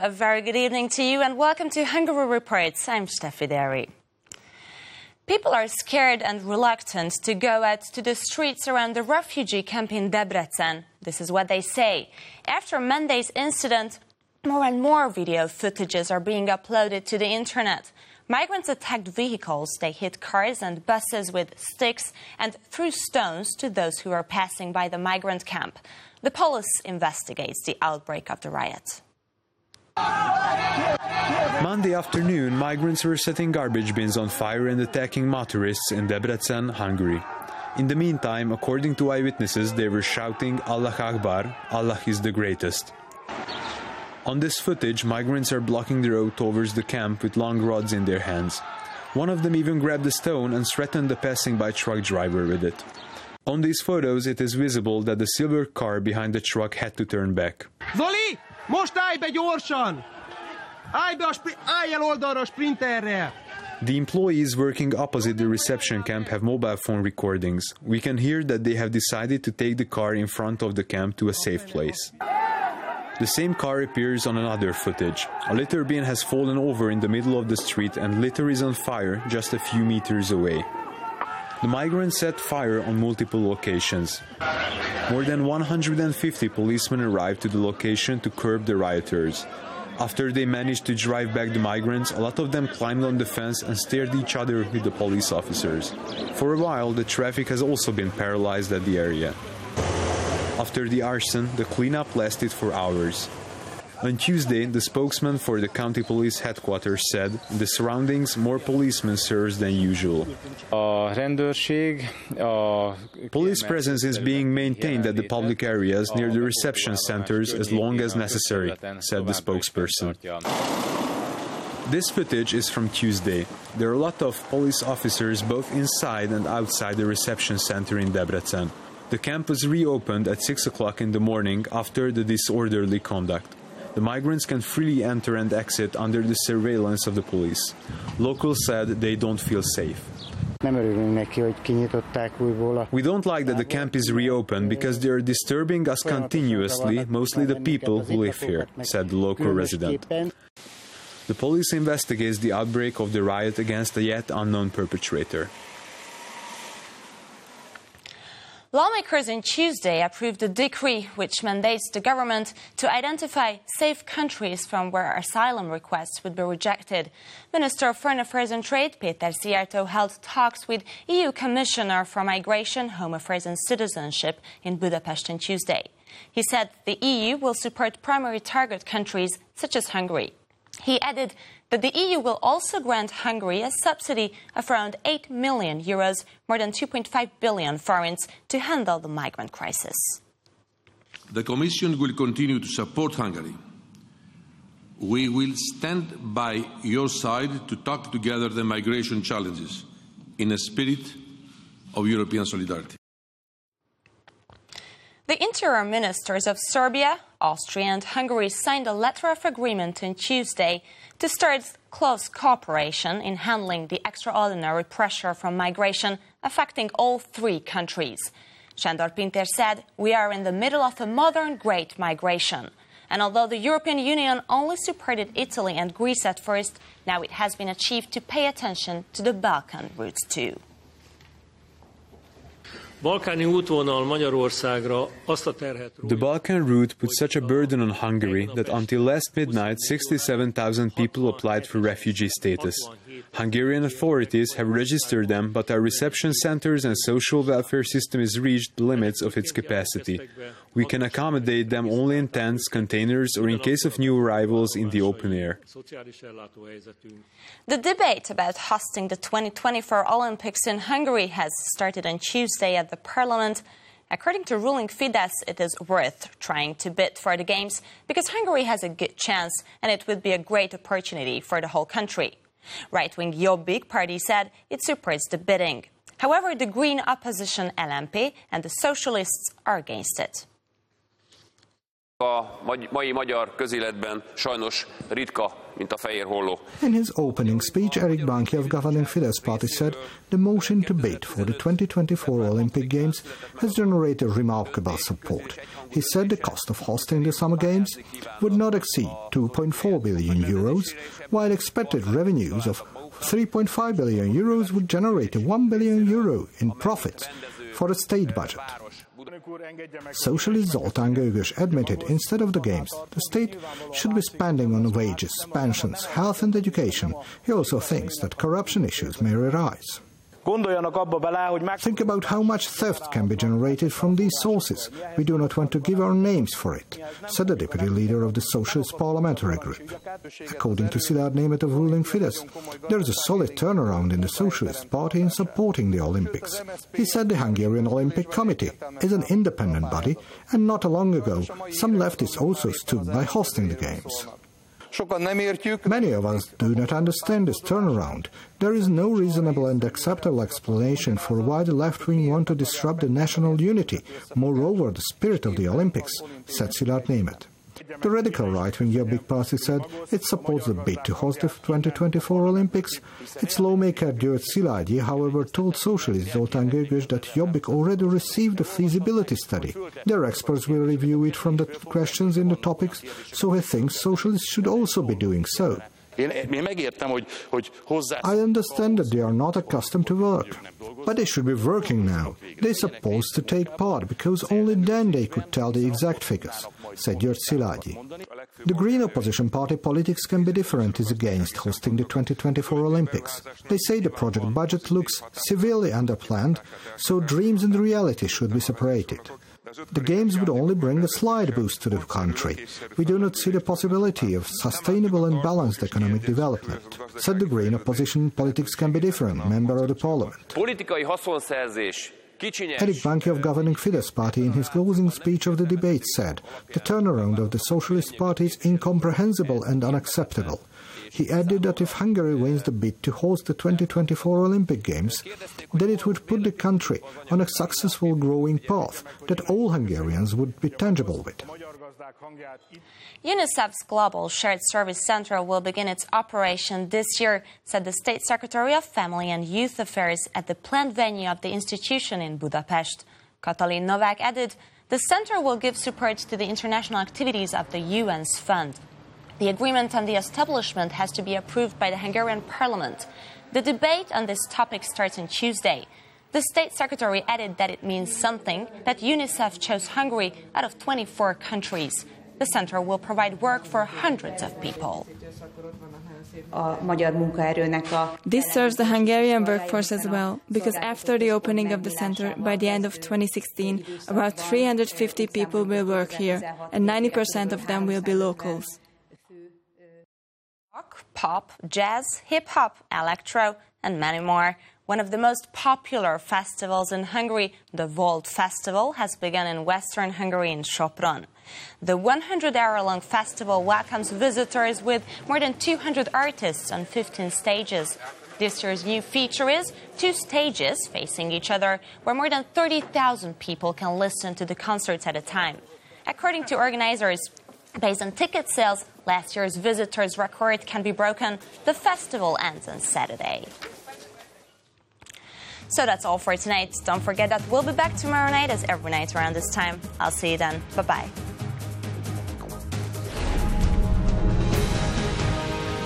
A very good evening to you and welcome to Hungary Reports. I'm Steffi Derry. People are scared and reluctant to go out to the streets around the refugee camp in Debrecen. This is what they say. After Monday's incident, more and more video footages are being uploaded to the internet. Migrants attacked vehicles, they hit cars and buses with sticks and threw stones to those who were passing by the migrant camp. The police investigates the outbreak of the riot. Monday afternoon, migrants were setting garbage bins on fire and attacking motorists in Debrecen, Hungary. In the meantime, according to eyewitnesses, they were shouting Allah Akbar, Allah is the greatest. On this footage, migrants are blocking the road towards the camp with long rods in their hands. One of them even grabbed a stone and threatened the passing-by truck driver with it. On these photos, it is visible that the silver car behind the truck had to turn back. Zoli, most állj be gyorsan! Állj el oldalra sprinterrel! The employees working opposite the reception camp have mobile phone recordings. We can hear that they have decided to take the car in front of the camp to a safe place. The same car appears on another footage. A litter bin has fallen over in the middle of the street and litter is on fire just a few meters away. The migrants set fire on multiple locations. More than 150 policemen arrived to the location to curb the rioters. After they managed to drive back the migrants, a lot of them climbed on the fence and stared at each other with the police officers. For a while, the traffic has also been paralyzed at the area. After the arson, the cleanup lasted for hours. On Tuesday, the spokesman for the county police headquarters said in the surroundings more policemen served than usual. Police presence is being maintained at the public areas near the reception centers as long as necessary, said the spokesperson. This footage is from Tuesday. There are a lot of police officers both inside and outside the reception center in Debrecen. The camp was reopened at 6 o'clock in the morning after the disorderly conduct. The migrants can freely enter and exit under the surveillance of the police. Locals said they don't feel safe. We don't like that the camp is reopened because they are disturbing us continuously, mostly the people who live here, said the local resident. The police investigates the outbreak of the riot against a yet unknown perpetrator. Lawmakers on Tuesday approved a decree which mandates the government to identify safe countries from where asylum requests would be rejected. Minister of Foreign Affairs and Trade, Péter Szijjártó, held talks with EU Commissioner for Migration, Home Affairs and Citizenship in Budapest on Tuesday. He said the EU will support primary target countries such as Hungary. He added that the EU will also grant Hungary a subsidy of around 8 million euros, more than 2.5 billion forints, to handle the migrant crisis. The Commission will continue to support Hungary. We will stand by your side to tackle together the migration challenges in a spirit of European solidarity. The interior ministers of Serbia, Austria and Hungary signed a letter of agreement on Tuesday to start close cooperation in handling the extraordinary pressure from migration affecting all three countries. Sándor Pintér said, "We are in the middle of a modern great migration." And although the European Union only supported Italy and Greece at first, now it has been achieved to pay attention to the Balkan routes too. The Balkan route put such a burden on Hungary that until last midnight 67,000 people applied for refugee status. Hungarian authorities have registered them, but our reception centers and social welfare system has reached the limits of its capacity. We can accommodate them only in tents, containers or in case of new arrivals in the open air. The debate about hosting the 2024 Olympics in Hungary has started on Tuesday at the Parliament. According to ruling Fidesz, it is worth trying to bid for the Games because Hungary has a good chance and it would be a great opportunity for the whole country. Right-wing Jobbik party said it supports the bidding. However, the Green opposition LMP and the Socialists are against it. A mai magyar közéletben sajnos ritka In his opening speech, Erik Banki of governing Fidesz party said the motion to bid for the 2024 Olympic Games has generated remarkable support. He said the cost of hosting the Summer Games would not exceed 2.4 billion euros, while expected revenues of 3.5 billion euros would generate 1 billion euro in profits for the state budget. Socialist Zoltán Gögös admitted instead of the games, the state should be spending on wages, pensions, health and education. He also thinks that corruption issues may arise. Think about how much theft can be generated from these sources. We do not want to give our names for it, said the deputy leader of the Socialist Parliamentary Group. According to Szilárd Németh of ruling Fidesz, there is a solid turnaround in the Socialist Party in supporting the Olympics. He said the Hungarian Olympic Committee is an independent body, and not long ago some leftists also stood by hosting the Games. Many of us do not understand this turnaround. There is no reasonable and acceptable explanation for why the left wing want to disrupt the national unity, moreover the spirit of the Olympics, said Szilárd Németh. The radical right-wing Jobbik party said it supports the bid to host the 2024 Olympics. Its lawmaker György Szilágyi, however, told socialist Zoltán Gögös that Jobbik already received a feasibility study. Their experts will review it from the questions in the topics, so he thinks socialists should also be doing so. I understand that they are not accustomed to work, but they should be working now. They're supposed to take part, because only then they could tell the exact figures, said György Szilágyi. The Green opposition party Politics Can Be Different is against hosting the 2024 Olympics. They say the project budget looks severely underplanned, so dreams and reality should be separated. The Games would only bring a slight boost to the country. We do not see the possibility of sustainable and balanced economic development, said the Green opposition Politics Can Be Different member of the parliament. Erik Banki of governing Fidesz party in his closing speech of the debate said the turnaround of the Socialist Party is incomprehensible and unacceptable. He added that if Hungary wins the bid to host the 2024 Olympic Games, then it would put the country on a successful growing path that all Hungarians would be tangible with. UNICEF's Global Shared Service Centre will begin its operation this year, said the State Secretary of Family and Youth Affairs at the planned venue of the institution in Budapest. Katalin Novák added, the centre will give support to the international activities of the UN's fund. The agreement on the establishment has to be approved by the Hungarian parliament. The debate on this topic starts on Tuesday. The State Secretary added that it means something that UNICEF chose Hungary out of 24 countries. The centre will provide work for hundreds of people. This serves the Hungarian workforce as well, because after the opening of the centre, by the end of 2016, about 350 people will work here, and 90% of them will be locals. Rock, pop, jazz, hip-hop, electro, and many more. One of the most popular festivals in Hungary, the Volt Festival, has begun in western Hungary in Sopron. The 100-hour-long festival welcomes visitors with more than 200 artists on 15 stages. This year's new feature is 2 stages facing each other, where more than 30,000 people can listen to the concerts at a time. According to organizers, based on ticket sales, last year's visitors' record can be broken. The festival ends on Saturday. So that's all for tonight. Don't forget that we'll be back tomorrow night as every night around this time. I'll see you then. Bye-bye.